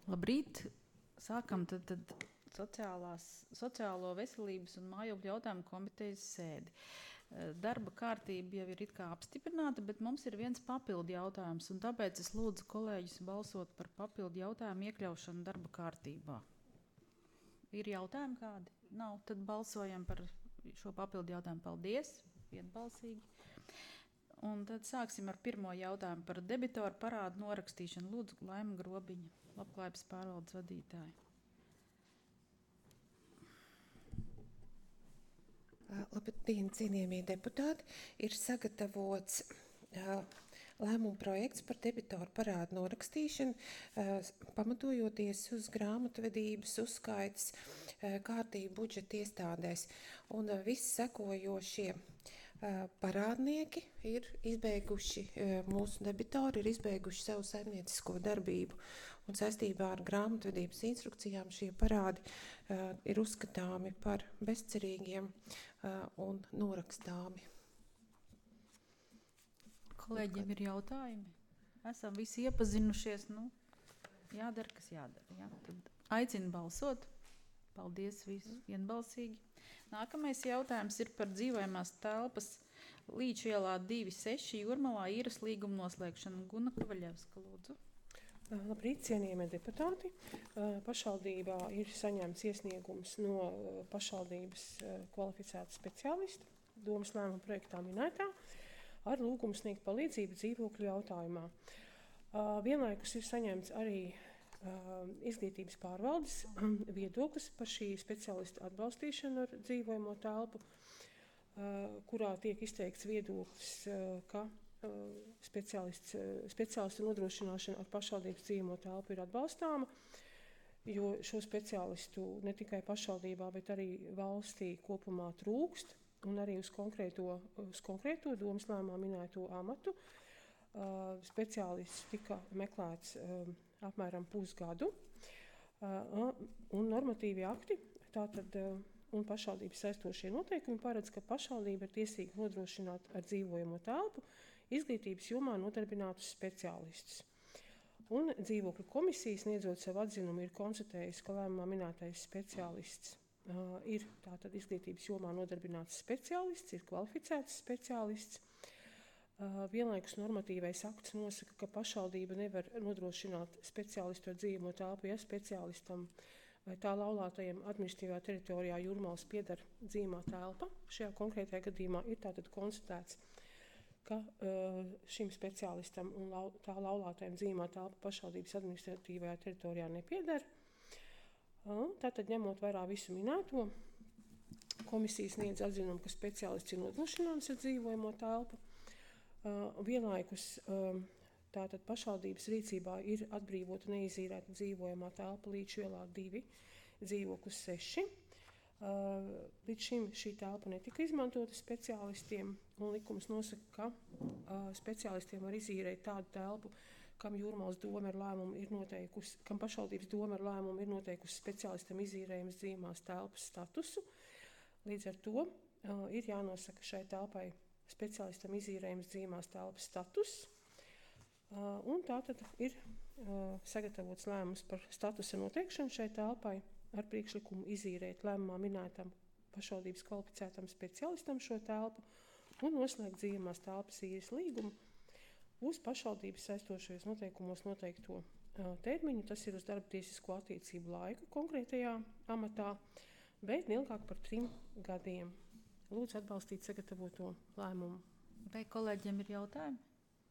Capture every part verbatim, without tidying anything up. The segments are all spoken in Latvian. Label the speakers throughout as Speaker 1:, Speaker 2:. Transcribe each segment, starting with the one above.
Speaker 1: Labrīt! Sākam tad, tad sociālās, sociālo veselības un mājokļu jautājumu komitejas sēdi. Darba kārtība jau ir it kā apstiprināta, bet mums ir viens papildu jautājums, un tāpēc es lūdzu kolēģus balsot par papildu jautājumu iekļaušanu darba kārtībā. Ir jautājumi kādi? Nav, tad balsojam par šo papildu jautājumu. Paldies, vienbalsīgi. Un tad sāksim ar pirmo jautājumu par debitoru parādu norakstīšanu. Lūdzu, Laima Grobiņa, Labklājības pārvaldes vadītāja.
Speaker 2: Labdien, cienījamie deputāti! Ir sagatavots uh, lēmuma projekts par debitoru parādu norakstīšanu, uh, pamatojoties uz grāmatvedības, uzskaites, uh, kārtību budžeta iestādēs. Un uh, visi sekojošie uh, parādnieki ir izbeiguši, uh, mūsu debitori ir izbeiguši savu saimniecisko darbību. Un saistībā ar grāmatvedības instrukcijām šie parādi uh, ir uzskatāmi par bezcerīgiem uh, un norakstāmi.
Speaker 1: Kolēģiem ir jautājumi? Esam visi iepazinušies, nu, jādara, kas jādara. Jā. Tad aicinu balsot. Paldies, visi vienbalsīgi. Nākamais jautājums ir par dzīvojamās telpas Līču ielā divi seši Jūrmalā īres līguma noslēgšanu. Guna Kavaļevska, lūdzu.
Speaker 3: Labrīt, cienījamie deputāti. Pašvaldībā ir saņemts iesniegums no pašvaldības kvalificēta speciālista, domas lēmuma projektā minētā, ar lūgumu sniegt palīdzību dzīvokļu jautājumā. Vienlaikus ir saņemts arī izglītības pārvaldes viedoklis par šī speciālista atbalstīšanu ar dzīvojamo telpu, kurā tiek izteikts viedoklis, ka speciālistu nodrošināšana ar pašvaldības dzīvojamo telpu ir atbalstāma, jo šo speciālistu ne tikai pašvaldībā, bet arī valstī kopumā trūkst, un arī uz konkrēto, uz konkrēto domas lēmumā minēto amatu. Speciālists tika meklēts apmēram pusgadu, un normatīvi akti, tātad un pašvaldības saistošie noteikumi paredz, ka pašvaldība ir tiesīga nodrošināt ar dzīvojamo telpu izglītības jomā nodarbinātus speciālistus. Un dzīvokļu komisija, sniedzot savu atzinumu, ir konstatējusi, ka lēmumā minētais speciālists uh, ir tātad izglītības jomā nodarbināts speciālists, ir kvalificēts speciālists. Uh, vienlaikus normatīvais akts nosaka, ka pašvaldība nevar nodrošināt speciālistu ar dzīvojamo telpu, ja speciālistam vai tā laulātajiem administratīvā teritorijā Jūrmalas pieder dzīvojamā telpa. Šajā konkrētajā gadījumā ir tātad konstatēts, ka uh, šim speciālistam un lau, tā laulātajiem dzīvojamā telpa pašvaldības administratīvajā teritorijā nepieder. Uh, tātad ņemot vērā visu minēto, komisija sniedz atzinumu, ka speciālists ir nodrošināts ar dzīvojamo telpu. Uh, vienlaikus uh, tātad pašvaldības rīcībā ir atbrīvota neizīrēta dzīvojamā telpa Līču ielā divi, dzīvoklis seši. Uh, līdz šim šī telpa netika izmantota speciālistiem, un likums nosaka, ka uh, speciālistiem var izīrēt tādu telpu, kam Jūrmalas doma ar lēmumu ir noteikusi, kam pašvaldības doma ar lēmumu ir noteikusi speciālistam izīrējums dzīvojamās telpas statusu. Līdz ar to uh, ir jānosaka šai telpai speciālistam izīrējums dzīvojamās telpas status. Uh, un tātad ir uh, sagatavots lēmums par statusa noteikšanu šai telpai ar priekšlikumu izīrēt lēmumā minētam pašvaldības kvalificētam speciālistam šo telpu un noslēgt dzīvojamās telpas īres līgumu uz pašvaldības saistošajos noteikumos noteikto uh, termiņu. Tas ir uz darba tiesisko attiecību laiku konkrētajā amatā, bet neilgāk par trim gadiem. Lūdzu atbalstīt sagatavoto lēmumu.
Speaker 1: Vai kolēģiem ir jautājumi?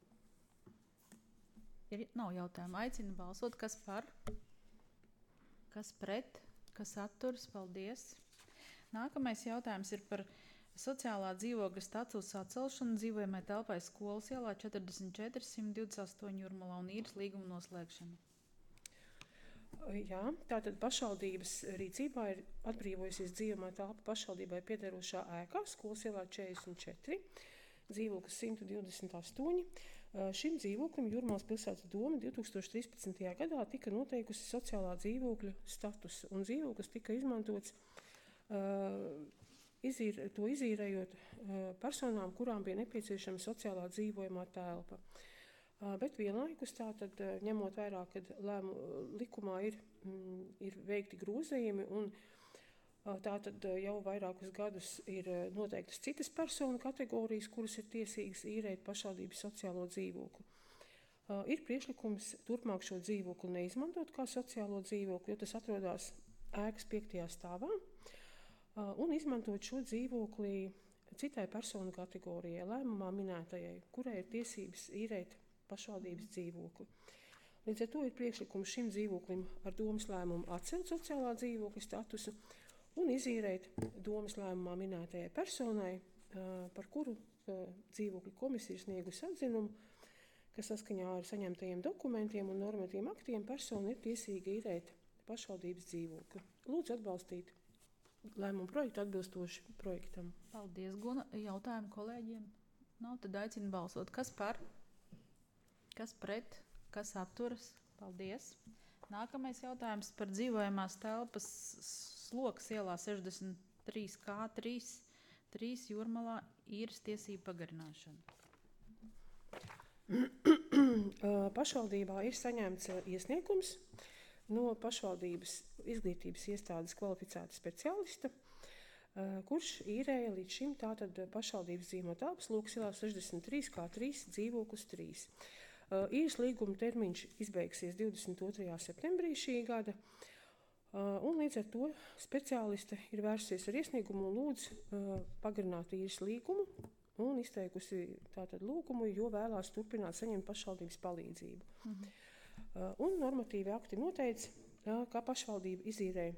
Speaker 1: Ir, nav jautājumu. Aicinu balsot, kas par, kas pret, kas atturas. Paldies. Nākamais jautājums ir par sociālā dzīvokļa statusa atcelšanu dzīvojamai telpai Skolas ielā četrdesmit četri simt divdesmit astoņi Jūrmalā un īres līguma noslēgšanu.
Speaker 3: Jā, tātad pašvaldības rīcībā ir atbrīvojusies dzīvojamā telpa pašvaldībai piederošā ēkā Skolas ielā četrdesmit četri. Dzīvoklis simt divdesmit astoņi. Šim dzīvoklim Jūrmalas pilsētas doma divi tūkstoši trīspadsmitajā gadā tika noteikusi sociālā dzīvokļa statusu, un dzīvoklis tika izmantots uh, izīr, to izīrējot uh, personām, kurām bija nepieciešama sociālā dzīvojamā telpa. Bet vienlaikus tātad, ņemot vērā, ka lēmu likumā ir, ir veikti grozījumi un tātad jau vairākus gadus ir noteiktas citas personu kategorijas, kuras ir tiesīgas īrēt pašvaldības sociālo dzīvokli. Ir priekšlikums turpmāk šo dzīvokli neizmantot kā sociālo dzīvokli, jo tas atrodas ēkas piektajā stāvā, un izmantot šo dzīvokli citai personu kategorijai, lēmumā minētajai, kurai ir tiesības īrēt pašvaldības dzīvokli. Līdz ar to ir priekšlikums šim dzīvoklim ar domas lēmumu atcelt sociālā dzīvokļa statusu un izīrēt domas lēmumā minētajai personai, par kuru dzīvokļa komisija ir sniegusi atzinumu, ka saskaņā ar saņemtajiem dokumentiem un normatīviem aktiem persona ir tiesīga īrēt pašvaldības dzīvokli. Lūdzu atbalstīt lēmumu projektu atbilstoši projektam.
Speaker 1: Paldies, Guna. Jautājumu kolēģiem nav, tad aicinu balsot. Kas par? Kas pret? Kas atturas? Paldies. Nākamais jautājums par dzīvojamās telpas Slokas ielā sešdesmit trīs K trīs Jūrmalā īres tiesību pagarināšanu.
Speaker 3: Pašvaldībā ir saņemts iesniegums no pašvaldības izglītības iestādes kvalificēta speciālista, kurš īrēja līdz šim tātad pašvaldības dzīvojamo telpu Slokas ielā sešdesmit trīs K trīs dzīvoklis trīs. Īres līguma termiņš izbeigsies divdesmit otrajā septembrī šī gada, un līdz ar to speciāliste ir vērsusies ar iesniegumu un lūdz pagarināt īres līgumu un izteikusi tātad lūgumu, jo vēlās turpināt saņemt pašvaldības palīdzību. Mhm. Un normatīvi akti noteica, ka pašvaldība izīrē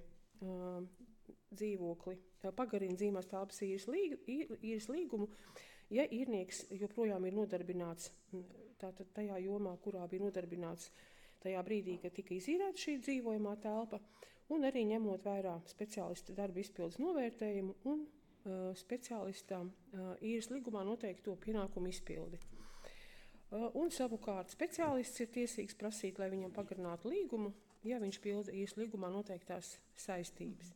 Speaker 3: dzīvokli, pagarina dzīvās telpas īres, līgu, īres līgumu, ja īrnieks joprojām ir nodarbināts tātad tajā jomā, kurā bija nodarbināts tajā brīdī, kad tika izīrēta šī dzīvojamā telpa, un arī ņemot vērā speciālista darba izpildes novērtējumu un uh, speciālista uh, īres līgumā noteikto pienākumu izpildi. Uh, un savukārt speciālists ir tiesīgs prasīt, lai viņam pagarinātu līgumu, ja viņš pilda īres līgumā noteiktās saistības.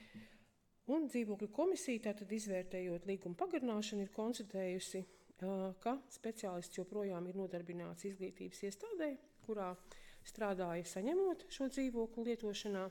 Speaker 3: Un dzīvokļu komisija, tātad izvērtējot līgumu pagarināšanu, ir konstatējusi, ka speciālists joprojām ir nodarbināts izglītības iestādē, kurā strādāja saņemot šo dzīvokli lietošanā,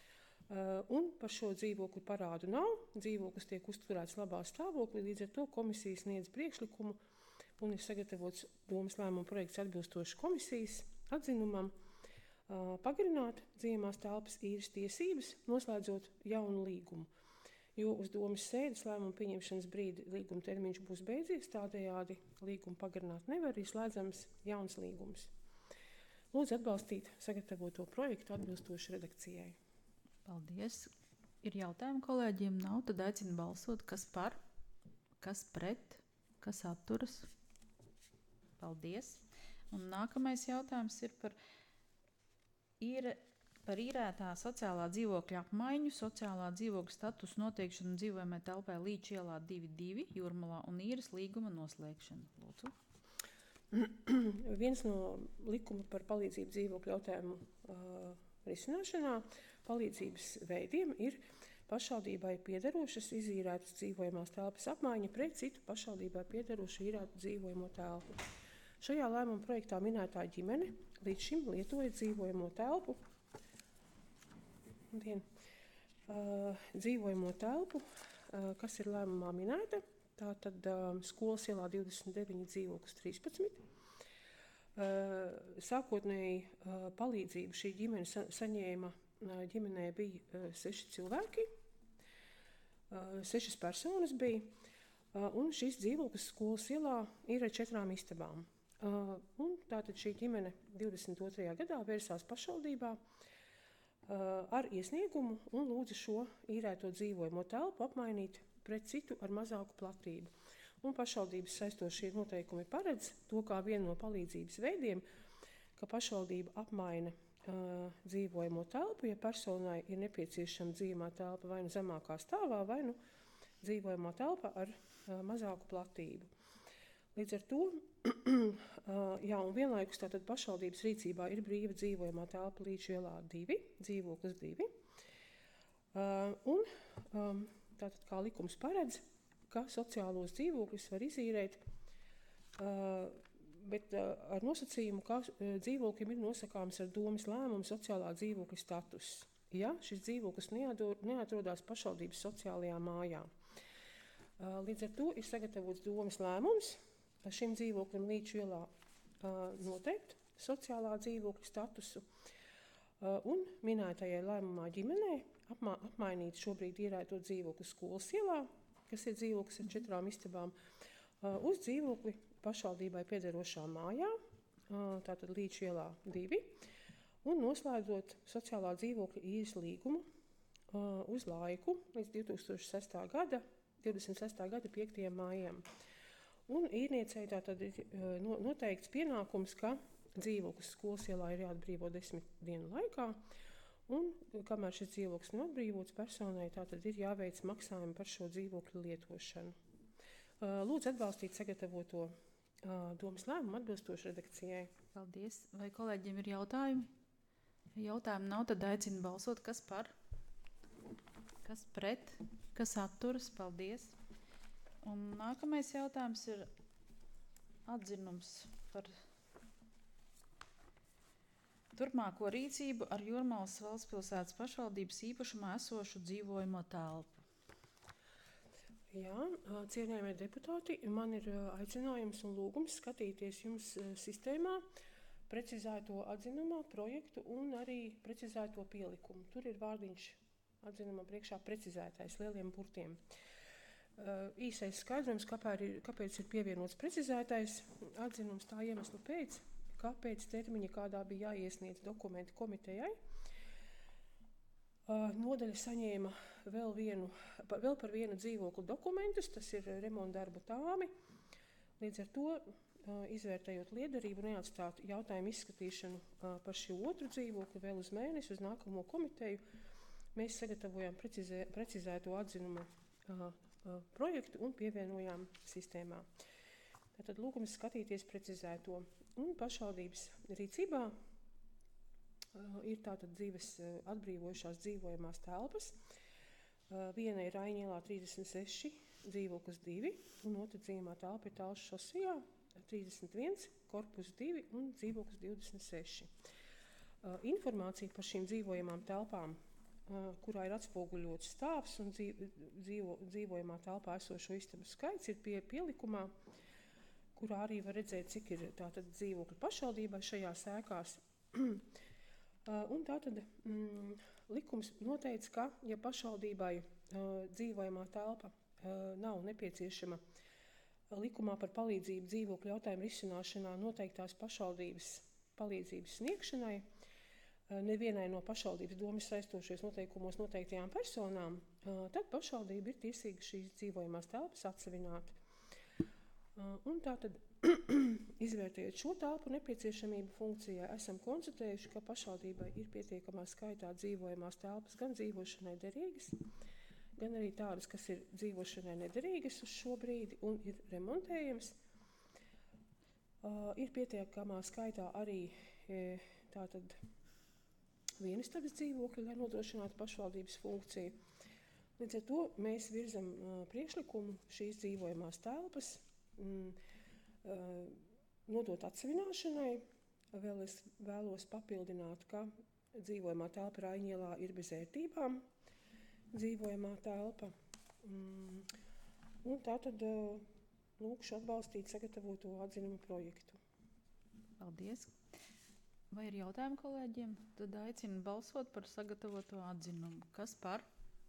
Speaker 3: un par šo dzīvokli parādu nav. Dzīvoklis tiek uzturēts labā stāvoklī, līdz ar to komisija sniedz priekšlikumu un ir sagatavots domas lēmuma projekts atbilstoši komisijas atzinumam pagarināt dzīvojamās telpas īres tiesības, noslēdzot jaunu līgumu. Jo uz domas sēdes lēmumu pieņemšanas brīdi līguma termiņš būs beidzies, tādējādi līgumu pagarināt nevar, ir slēdzams jauns līgums. Lūdzu atbalstīt sagatavoto projektu atbilstoši redakcijai.
Speaker 1: Paldies. Ir jautājumi kolēģiem? Nav, tad aicinu balsot. Kas par? Kas pret? Kas atturas? Paldies. Un nākamais jautājums ir par īre. Par īrētā sociālā dzīvokļa apmaiņu, sociālā dzīvokļa statusu noteikšanu dzīvojamai telpai Līča ielā divi divi Jūrmalā un īres līguma noslēgšanu. Lūdzu.
Speaker 3: Viens no likuma par palīdzību dzīvokļu jautājumu uh, risināšanā palīdzības veidiem ir pašvaldībai piederošas izīrētas dzīvojamās telpas apmaiņa pret citu pašvaldībai piederošu īrētu dzīvojamo telpu. Šajā lēmuma projektā minētā ģimene līdz šim lietoja dzīvojamo telpu Dien, uh, dzīvojamo telpu, uh, kas ir lēmumā minēta, tātad uh, skolas ielā divdesmit deviņi dzīvoklis trīspadsmit. Uh, sākotnēji uh, palīdzību šī ģimene sa saņēma, uh, ģimenē bija uh, seši cilvēki, uh, sešas personas bija, uh, un šis dzīvoklis skolas ielā ir ar četrām istabām. Uh, un tātad šī ģimene divdesmit otrajā gadā vērsās pašvaldībā ar iesniegumu un lūdza šo īrēto dzīvojamo telpu apmainīt pret citu ar mazāku platību. Un pašvaldības saistošie noteikumi paredz to kā vienu no palīdzības veidiem, ka pašvaldība apmaina uh, dzīvojamo telpu, ja personai ir nepieciešama dzīvojamā telpa vai nu zemākā stāvā, vai nu dzīvojamā telpa ar uh, mazāku platību. Līdz ar to, jā, un vienlaikus tātad pašvaldības rīcībā ir brīva dzīvojamā telpa Līča ielā divi, dzīvoklis divi. Uh, un um, tātad kā likums paredz, ka sociālos dzīvokļus var izīrēt uh, bet uh, ar nosacījumu, ka uh, dzīvoklim ir nosakāms ar domas lēmumu sociālā dzīvokļa status, ja šis dzīvoklis neatrodās pašvaldības sociālajā mājā. Uh, līdz ar to ir sagatavots domas lēmums šim dzīvoklim Līču ielā uh, noteikt sociālā dzīvokļa statusu uh, un minētajai lēmumā ģimenē apmā, apmainīt šobrīd ierēto dzīvokli Skolas ielā, kas ir dzīvoklis ar četrām istabām, uh, uz dzīvokli pašvaldībai piederošā mājā, uh, tātad Līču ielā divi, un noslēdzot sociālā dzīvokļa īres līgumu uh, uz laiku līdz divtūkstoš sestā gada, divdesmit sestā gada piektajam mājam. Un īrniecei tātad ir uh, noteikts pienākums, ka dzīvoklis Skolas ielā ir jāatbrīvo desmit dienu laikā, un kamēr šis dzīvoklis nav atbrīvots, personai tātad ir jāveic maksājumi par šo dzīvokļu lietošanu. Uh, lūdzu atbalstīt sagatavoto uh, domas lēmumu atbilstoši redakcijai.
Speaker 1: Paldies. Vai kolēģiem ir jautājumi? Ja jautājumu nav, tad aicinu balsot. Kas par? Kas pret? Kas atturas? Paldies. Un nākamais jautājums ir atzinums par turpmāko rīcību ar Jūrmalas Valstspilsētas pašvaldības īpašumā esošu dzīvojamo telpu.
Speaker 3: Jā, cienījamie deputāti, man ir aicinājums un lūgums skatīties jums sistēmā precizēto atzinumā projektu un arī precizēto pielikumu. Tur ir vārdiņš atzinumā priekšā precizētais lieliem burtiem. Īsais skaidrums, kāpēc ir, kāpēc ir pievienots precizētais atzinums, tā iemesla pēc, kāpēc termiņa, kādā bija jāiesniedz dokumenti komitejai. Nodaļa saņēma vēl, vienu, vēl par vienu dzīvokli dokumentus, tas ir remontdarbu tāmi. Līdz ar to, izvērtējot liederību, neatstāt jautājumu izskatīšanu par šo otru dzīvokli vēl uz mēnesi, uz nākamo komiteju, mēs sagatavojām precizē, precizēto atzinumu projektu un pievienojām sistēmā. Tātad lūgums skatīties precizēto. Un pašvaldības rīcībā uh, ir tātad divas uh, atbrīvojušās dzīvojamās telpas. Uh, viena ir Raiņielā trīsdesmit seši, dzīvoklis divi, un otra dzīvojamā telpa ir Talšu šosejā trīsdesmit viens, korpus divi un dzīvoklis divdesmit seši. Uh, informācija par šīm dzīvojamām telpām, uh, kurā ir atspoguļots stāvs un dzīvo, dzīvojamā telpā esošo istabu skaits, ir pie pielikumā, kurā arī var redzēt, cik ir tātad dzīvokļu pašvaldībai šajās ēkās. Un tātad mm, likums noteica, ka, ja pašvaldībai uh, dzīvojamā telpa uh, nav nepieciešama likumā par palīdzību dzīvokļu jautājumu risināšanā noteiktās pašvaldības palīdzības sniegšanai, uh, nevienai no pašvaldības domas saistošies noteikumos noteiktajām personām, uh, tad pašvaldība ir tiesīga šīs dzīvojamās telpas atsevināt. Un tātad, izvērtējot šo telpu nepieciešamību funkcijai, esam konstatējuši, ka pašvaldībai ir pietiekamā skaitā dzīvojamās telpas gan dzīvošanai derīgas, gan arī tādas, kas ir dzīvošanai nederīgas uz šo brīdi un ir remontējams. Uh, ir pietiekamā skaitā arī e, tātad vienistabas dzīvokļi, lai nodrošinātu pašvaldības funkciju. Līdz ar to mēs virzam uh, priekšlikumu šīs dzīvojamās telpas Mm, uh, nodot atsevināšanai. Vēl es vēlos papildināt, ka dzīvojamā telpa Raiņielā ir bez ērtībām. Dzīvojamā telpa. Mm, un tātad uh, lūkšu atbalstīt sagatavoto atzinumu projektu.
Speaker 1: Paldies. Vai ir jautājumi kolēģiem? Tad aicinu balsot par sagatavoto atzinumu. Kas par?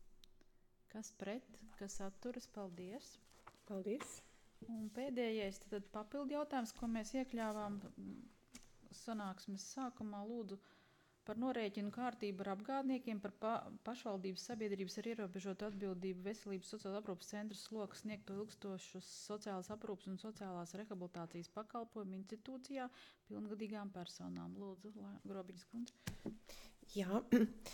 Speaker 1: Kas pret? Kas atturas? Paldies.
Speaker 3: Paldies.
Speaker 1: Un pēdējais tad papildu jautājums, ko mēs iekļāvām sanāksmes sākumā, lūdzu par norēķinu kārtību ar apgādniekiem par pa, pašvaldības sabiedrības ar ierobežotu atbildību veselības sociālās aprūpes centra sloku sniegto ilgstošus sociālās aprūpes un sociālās rehabilitācijas pakalpojumu institūcijā pilngadīgām personām. Lūdzu, Grobiņas kundze.
Speaker 2: Jā,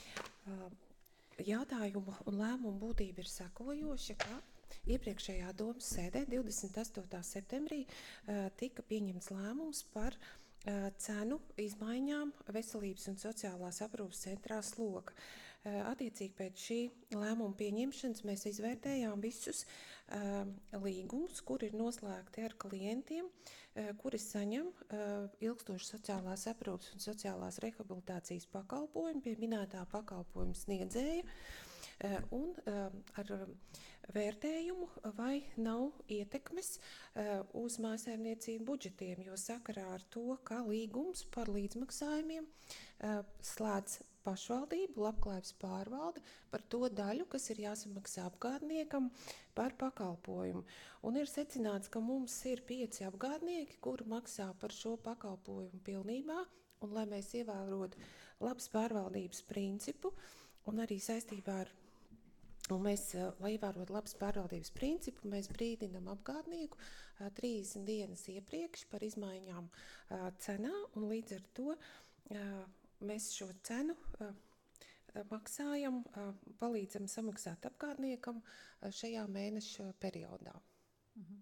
Speaker 2: jautājumu un lēmumu būtība ir sekojoša, ka iepriekšējā domas sēdē divdesmit astotajā septembrī uh, tika pieņemts lēmums par uh, cenu izmaiņām veselības un sociālās aprūpes centrā Sloga. Uh, attiecīgi pēc šī lēmuma pieņemšanas mēs izvērtējām visus uh, līgumus, kuri ir noslēgti ar klientiem, uh, kuri saņem uh, ilgstošu sociālās aprūpes un sociālās rehabilitācijas pakalpojumu pie minētā pakalpojuma sniedzēja. Uh, un uh, ar vērtējumu, vai nav ietekmes uh, uz mājsaimniecību budžetiem, jo sakarā ar to, ka līgums par līdzmaksājumiem uh, slēdz pašvaldību, labklājības pārvalde par to daļu, kas ir jāsamaksā apgādniekam par pakalpojumu. Un ir secināts, ka mums ir pieci apgādnieki, kuri maksā par šo pakalpojumu pilnībā, un lai mēs ievērotu labas pārvaldības principu, un arī saistībā ar Un mēs, lai ievērotu labas pārvaldības principu, mēs brīdinam apgādnieku uh, trīsdesmit dienas iepriekš par izmaiņām uh, cenā, un līdz ar to uh, mēs šo cenu uh, maksājam, uh, palīdzam samaksāt apgādniekam uh, šajā mēneša periodā.
Speaker 1: Mhm.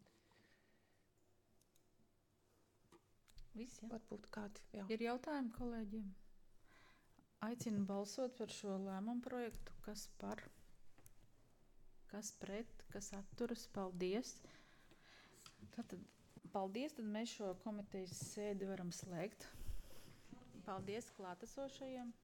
Speaker 1: Viss, ja?
Speaker 2: Varbūt kādi, jā.
Speaker 1: Ir jautājumi kolēģiem? Aicinu balsot par šo lēmumu projektu, kas par... Kas pret, kas atturas, paldies. Tātad, paldies, tad mēs šo komitejas sēdi varam slēgt. Paldies klātesošajiem.